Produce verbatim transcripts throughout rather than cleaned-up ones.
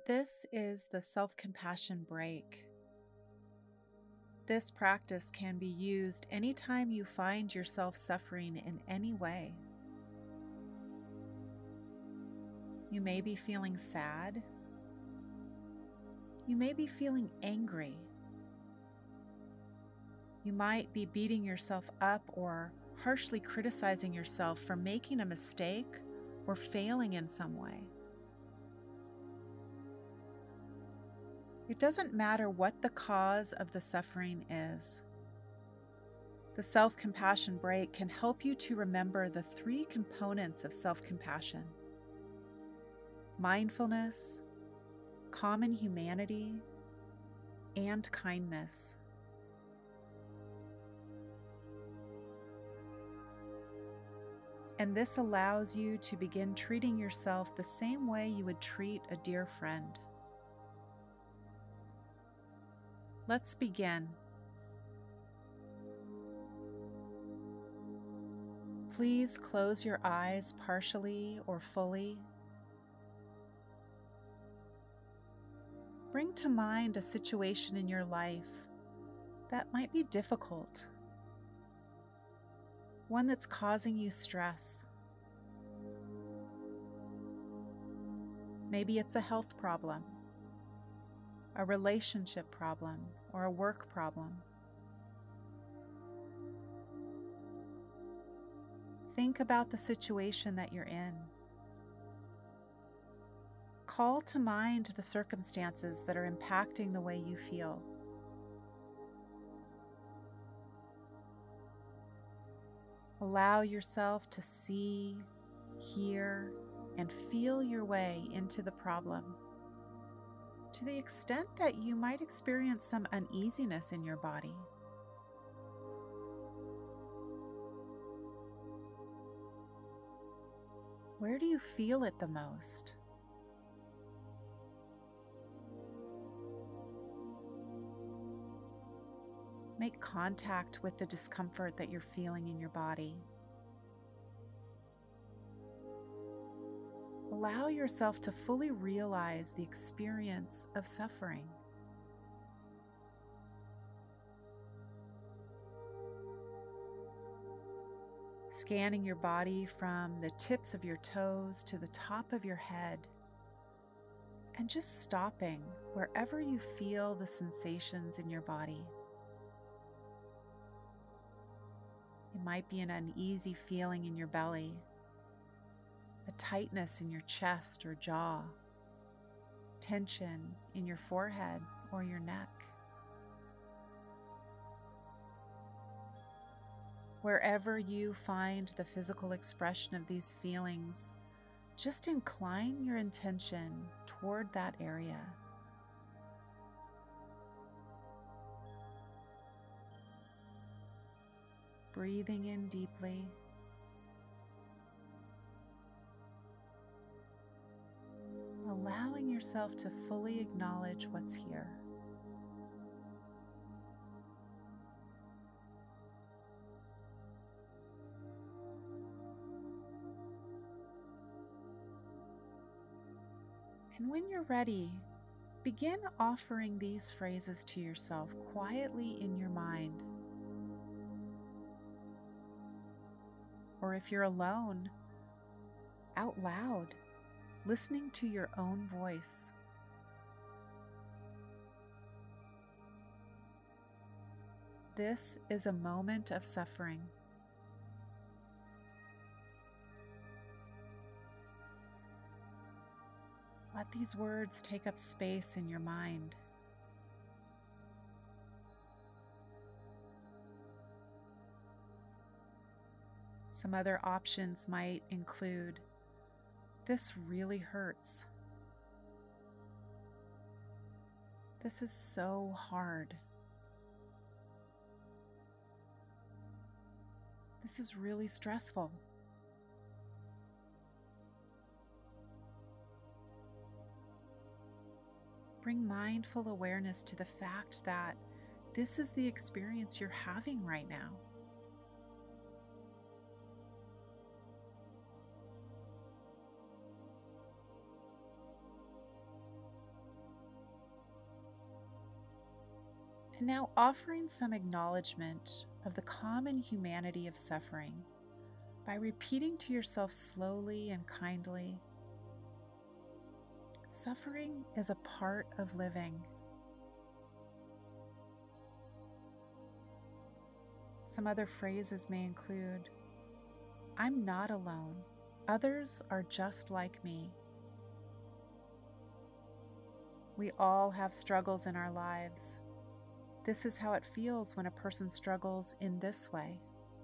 This is the self-compassion break. This practice can be used anytime you find yourself suffering in any way. You may be feeling sad. You may be feeling angry. You might be beating yourself up or harshly criticizing yourself for making a mistake or failing in some way. It doesn't matter what the cause of the suffering is. The self-compassion break can help you to remember the three components of self-compassion: mindfulness, common humanity, and kindness. And this allows you to begin treating yourself the same way you would treat a dear friend. Let's begin. Please close your eyes partially or fully. Bring to mind a situation in your life that might be difficult, one that's causing you stress. Maybe it's a health problem, a relationship problem, or a work problem. Think about the situation that you're in. Call to mind the circumstances that are impacting the way you feel. Allow yourself to see, hear, and feel your way into the problem, to the extent that you might experience some uneasiness in your body. Where do you feel it the most? Make contact with the discomfort that you're feeling in your body. Allow yourself to fully realize the experience of suffering. Scanning your body from the tips of your toes to the top of your head, and just stopping wherever you feel the sensations in your body. It might be an uneasy feeling in your belly, a tightness in your chest or jaw, tension in your forehead or your neck. Wherever you find the physical expression of these feelings, just incline your intention toward that area. Breathing in deeply. Allowing yourself to fully acknowledge what's here. And when you're ready, begin offering these phrases to yourself quietly in your mind. Or if you're alone, out loud, listening to your own voice. This is a moment of suffering. Let these words take up space in your mind. Some other options might include, "This really hurts. This is so hard. This is really stressful." Bring mindful awareness to the fact that this is the experience you're having right now. And now offering some acknowledgement of the common humanity of suffering by repeating to yourself slowly and kindly, suffering is a part of living. Some other phrases may include, I'm not alone. Others are just like me. We all have struggles in our lives. This is how it feels when a person struggles in this way.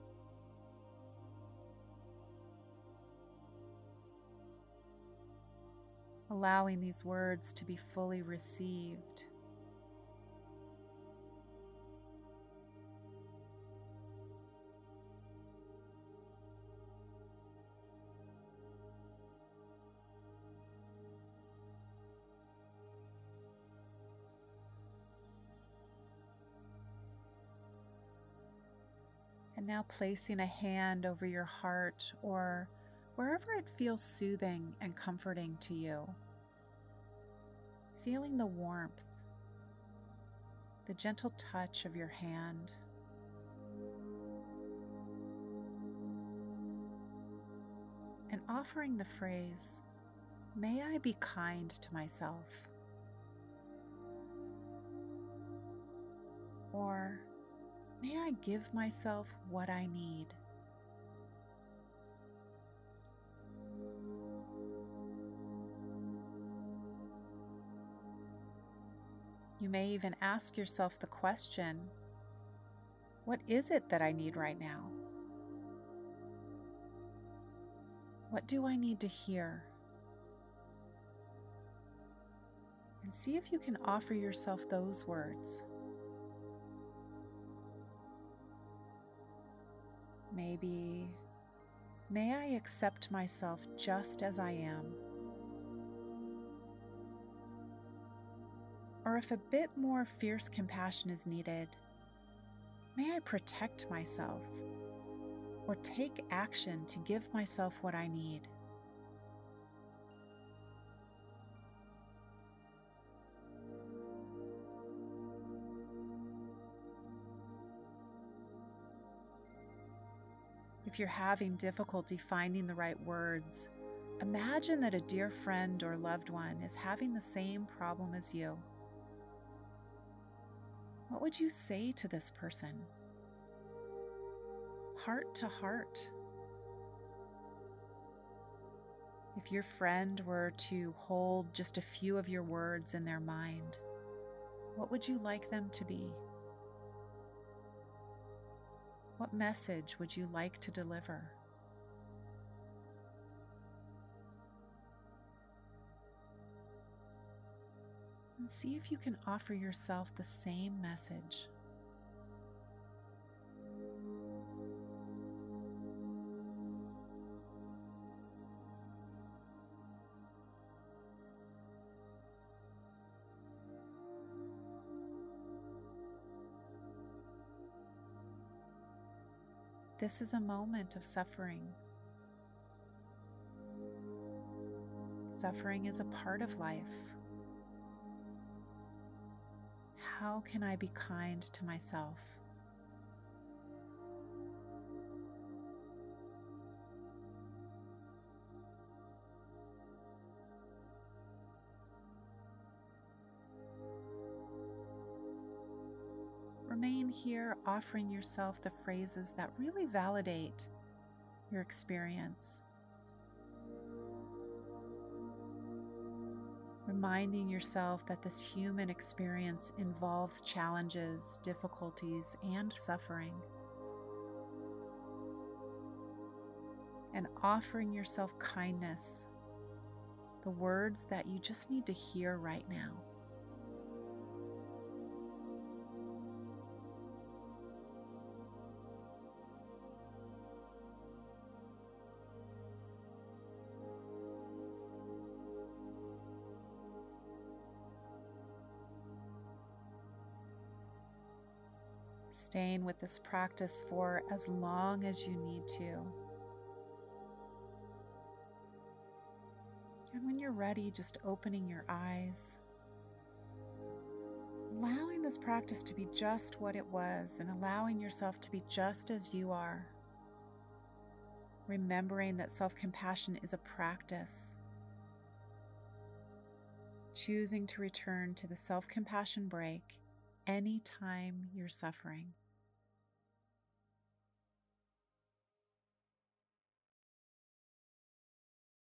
Allowing these words to be fully received. And now placing a hand over your heart or wherever it feels soothing and comforting to you. Feeling the warmth, the gentle touch of your hand. And offering the phrase, may I be kind to myself. Or, may I give myself what I need. You may even ask yourself the question, what is it that I need right now? What do I need to hear? And see if you can offer yourself those words. Maybe, may I accept myself just as I am? Or if a bit more fierce compassion is needed, may I protect myself or take action to give myself what I need? If you're having difficulty finding the right words, imagine that a dear friend or loved one is having the same problem as you. What would you say to this person? Heart to heart. If your friend were to hold just a few of your words in their mind, what would you like them to be? What message would you like to deliver? And see if you can offer yourself the same message. This is a moment of suffering. Suffering is a part of life. How can I be kind to myself? Remain here, offering yourself the phrases that really validate your experience. Reminding yourself that this human experience involves challenges, difficulties, and suffering. And offering yourself kindness, the words that you just need to hear right now. Staying with this practice for as long as you need to. And when you're ready, just opening your eyes, allowing allowing this practice to be just what it was and allowing yourself to be just as you are. Remembering that self-compassion is a practice. Choosing to return to the self-compassion break anytime you're suffering.